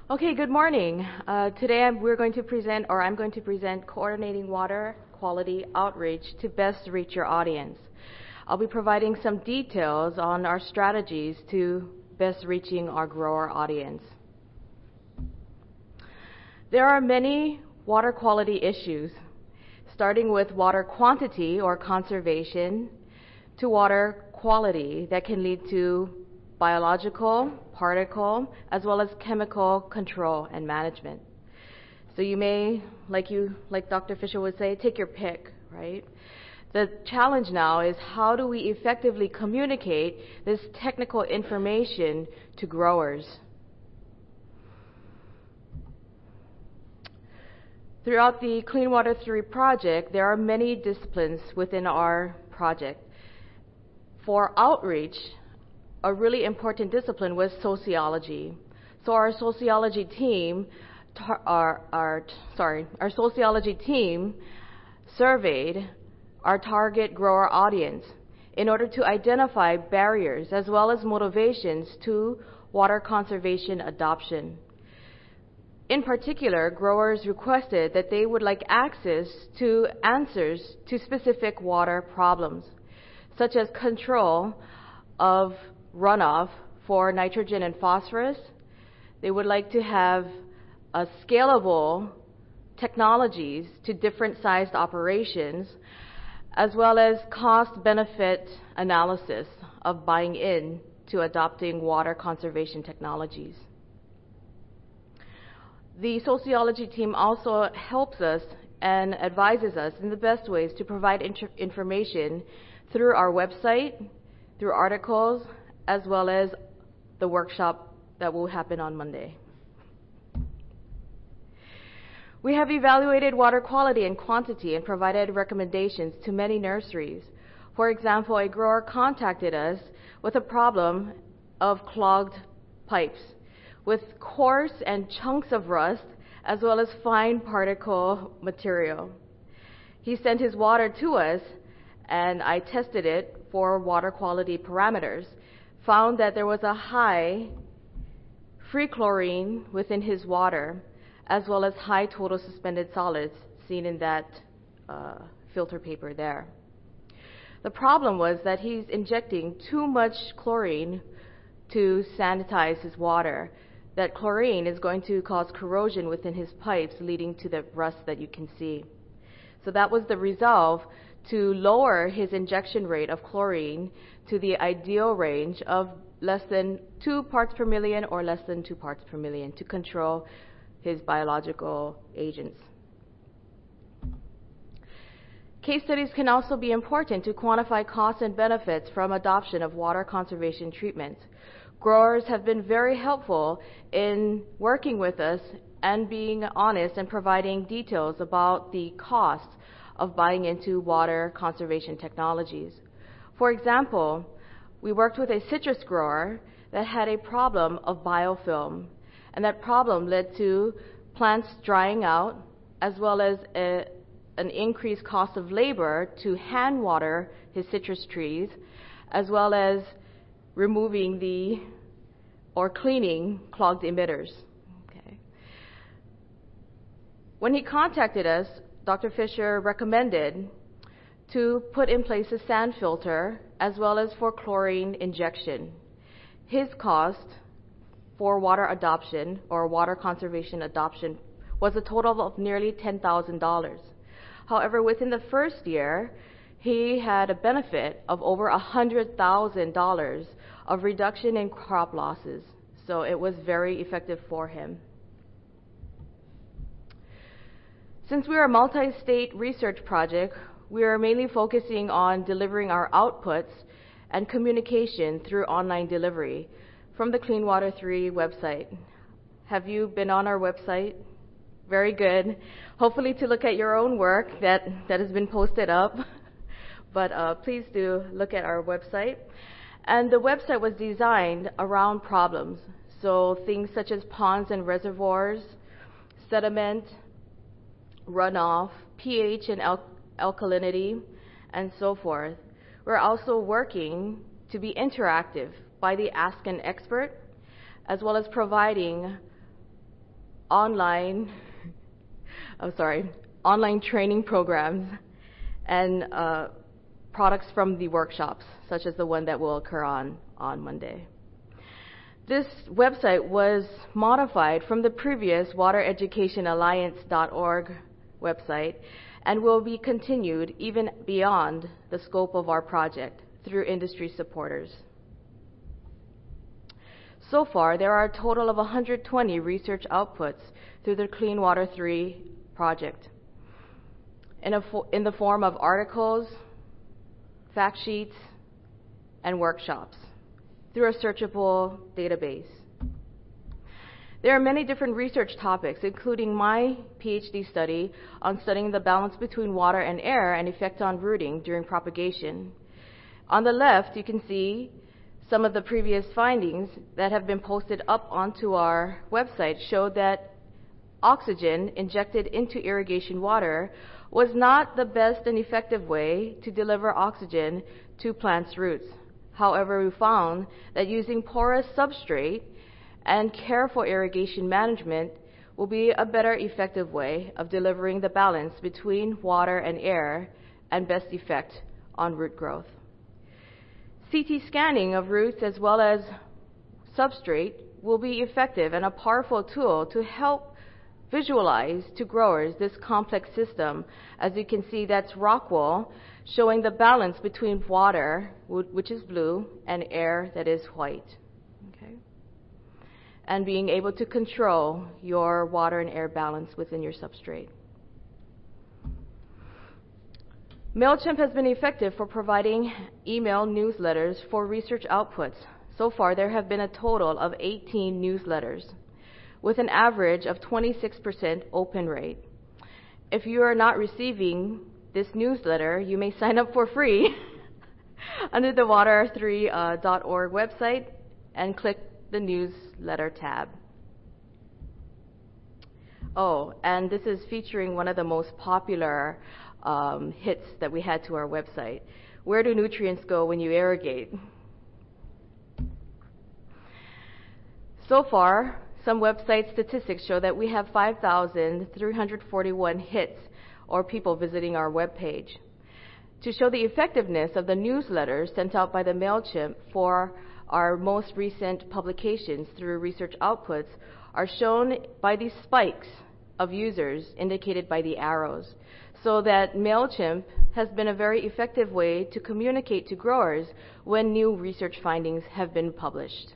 Okay, good morning. Today I'm going to present coordinating water quality outreach to best reach your audience. I'll be providing some details on our strategies to best reaching our grower audience. There are many water quality issues, starting with water quantity or conservation to water quality that can lead to biological, particle, as well as chemical control and management. So you may, like Dr. Fisher would say, take your pick, right? The challenge now is how do we effectively communicate this technical information to growers? Throughout the Clean Water 3 project, there are many disciplines within our project. For outreach, a really important discipline was sociology. So our sociology team surveyed our target grower audience in order to identify barriers as well as motivations to water conservation adoption. In particular, growers requested that they would like access to answers to specific water problems, such as control of runoff for nitrogen and phosphorus. They would like to have a scalable technologies to different sized operations, as well as cost-benefit analysis of buying in to adopting water conservation technologies. The sociology team also helps us and advises us in the best ways to provide information through our website, through articles, as well as the workshop that will happen on Monday. We have evaluated water quality and quantity and provided recommendations to many nurseries. For example, a grower contacted us with a problem of clogged pipes with coarse and chunks of rust as well as fine particle material. He sent his water to us and I tested it for water quality parameters, found that there was a high free chlorine within his water, as well as high total suspended solids seen in that filter paper there. The problem was that he's injecting too much chlorine to sanitize his water. That chlorine is going to cause corrosion within his pipes, leading to the rust that you can see. So that was the resolve to lower his injection rate of chlorine to the ideal range of less than 2 parts per million or less than 2 parts per million to control his biological agents. Case studies can also be important to quantify costs and benefits from adoption of water conservation treatments. Growers have been very helpful in working with us and being honest and providing details about the cost of buying into water conservation technologies. For example, we worked with a citrus grower that had a problem of biofilm, and that problem led to plants drying out, as well as an increased cost of labor to hand water his citrus trees, as well as removing or cleaning clogged emitters. Okay. When he contacted us, Dr. Fisher recommended to put in place a sand filter as well as for chlorine injection. His cost for water adoption or water conservation adoption was a total of nearly $10,000. However, within the first year, he had a benefit of over $100,000 of reduction in crop losses. So it was very effective for him. Since we are a multi-state research project, we are mainly focusing on delivering our outputs and communication through online delivery from the Clean Water 3 website. Have you been on our website? Very good. Hopefully to look at your own work that has been posted up. But please do look at our website. And the website was designed around problems. So things such as ponds and reservoirs, sediment, runoff, pH and alkalinity, and so forth. We're also working to be interactive by the Ask an Expert, as well as providing online, online training programs and products from the workshops, such as the one that will occur on Monday. This website was modified from the previous watereducationalliance.org website and will be continued even beyond the scope of our project through industry supporters. So far, there are a total of 120 research outputs through the Clean Water 3 project in the form of articles, fact sheets, and workshops through a searchable database. There are many different research topics, including my PhD study on studying the balance between water and air and effect on rooting during propagation. On the left, you can see some of the previous findings that have been posted up onto our website show that oxygen injected into irrigation water was not the best and effective way to deliver oxygen to plants' roots. However, we found that using porous substrate and careful irrigation management will be a better effective way of delivering the balance between water and air and best effect on root growth. CT scanning of roots as well as substrate will be effective and a powerful tool to help visualize to growers this complex system. As you can see, that's rock wool showing the balance between water, which is blue, and air, that is white. Okay? And being able to control your water and air balance within your substrate. MailChimp has been effective for providing email newsletters for research outputs. So far, there have been a total of 18 newsletters with an average of 26% open rate. If you are not receiving this newsletter, you may sign up for free under the water3.org website and click the newsletter tab. Oh, and this is featuring one of the most popular hits that we had to our website. Where do nutrients go when you irrigate? So far, some website statistics show that we have 5,341 hits or people visiting our webpage. To show the effectiveness of the newsletters sent out by the MailChimp for our most recent publications through research outputs are shown by these spikes of users indicated by the arrows, so that MailChimp has been a very effective way to communicate to growers when new research findings have been published.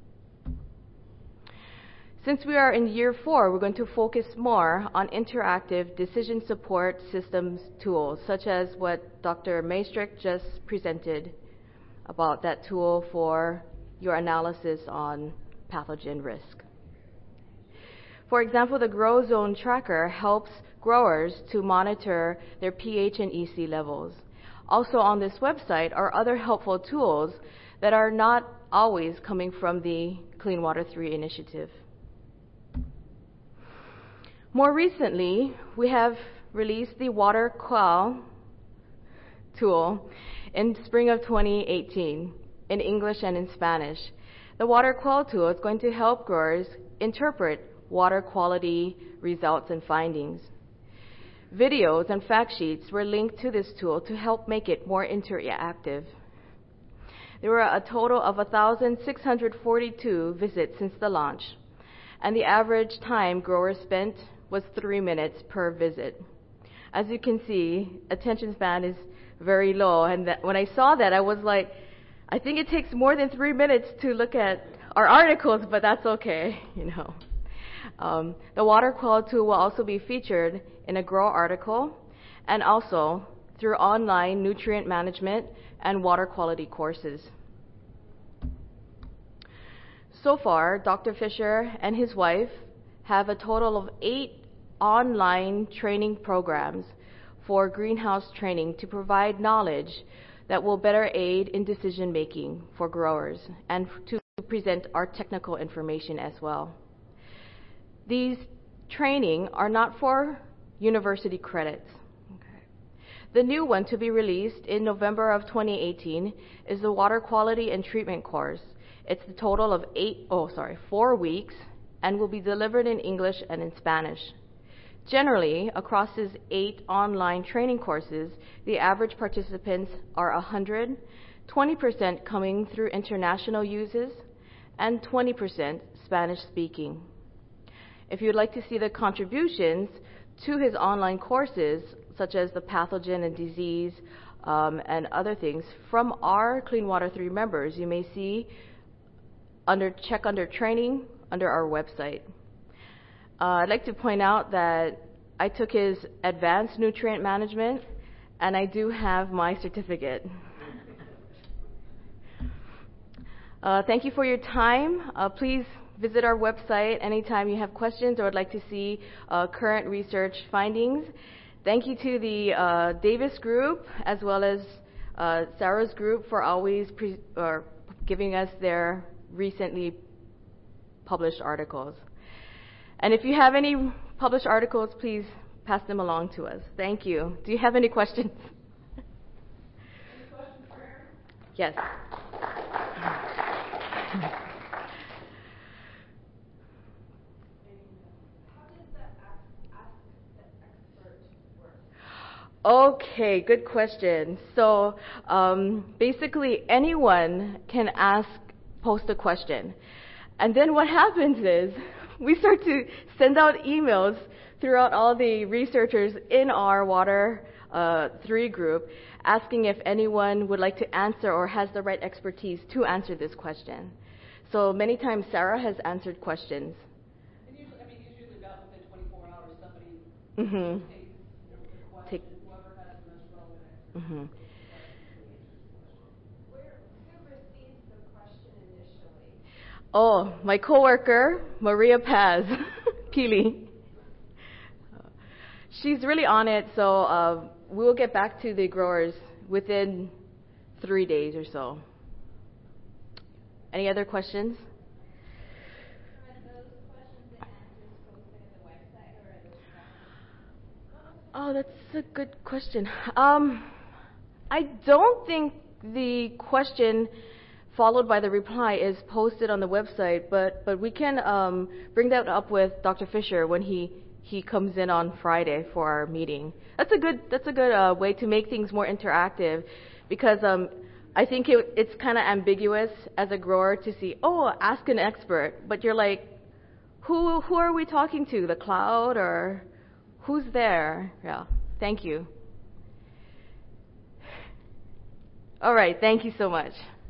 Since we are in year 4, we're going to focus more on interactive decision support systems tools, such as what Dr. Maestricht just presented about that tool for your analysis on pathogen risk. For example, the Grow Zone Tracker helps growers to monitor their pH and EC levels. Also on this website are other helpful tools that are not always coming from the Clean Water 3 initiative. More recently, we have released the WaterQual tool in spring of 2018 in English and in Spanish. The WaterQual tool is going to help growers interpret water quality results and findings. Videos and fact sheets were linked to this tool to help make it more interactive. There were a total of 1,642 visits since the launch, and the average time growers spent was 3 minutes per visit. As you can see, attention span is very low, and when I saw that, I was like, I think it takes more than 3 minutes to look at our articles, but that's okay, you know. The WaterQual tool will also be featured in a Grow article and also through online nutrient management and water quality courses. So far, Dr. Fisher and his wife have a total of 8 online training programs for greenhouse training to provide knowledge that will better aid in decision making for growers and to present our technical information as well. These training are not for university credits. Okay. The new one to be released in November of 2018 is the Water Quality and Treatment course. It's a total of 4 weeks and will be delivered in English and in Spanish. Generally, across his 8 online training courses, the average participants are 100, 20% coming through international uses, and 20% Spanish speaking. If you'd like to see the contributions to his online courses, such as the pathogen and disease and other things, from our Clean Water 3 members, you may see check under training under our website. I'd like to point out that I took his advanced nutrient management, and I do have my certificate. Thank you for your time. Please visit our website anytime you have questions or would like to see current research findings. Thank you to the Davis Group as well as Sarah's group for always giving us their recently published articles. And if you have any published articles, please pass them along to us. Thank you. Do you have any questions? Any questions for Aaron? Yes. Okay, good question. So basically anyone can post a question. And then what happens is we start to send out emails throughout all the researchers in our Water 3 group asking if anyone would like to answer or has the right expertise to answer this question. So many times Sarah has answered questions. And usually about within 24 hours somebody takes the question, whoever has the most relevant expertise. Who receives the question initially? Oh, my coworker, Maria Paz, Pili. She's really on it, so we will get back to the growers within 3 days or so. Any other questions? Are those questions and answers posted on the website or are those? Oh, that's a good question. I don't think the question followed by the reply is posted on the website, but we can bring that up with Dr. Fisher when he comes in on Friday for our meeting. That's a good way to make things more interactive, because I think it's kind of ambiguous as a grower to see, ask an expert, but you're like, who are we talking to? The cloud or who's there? Yeah. Thank you. All right. Thank you so much.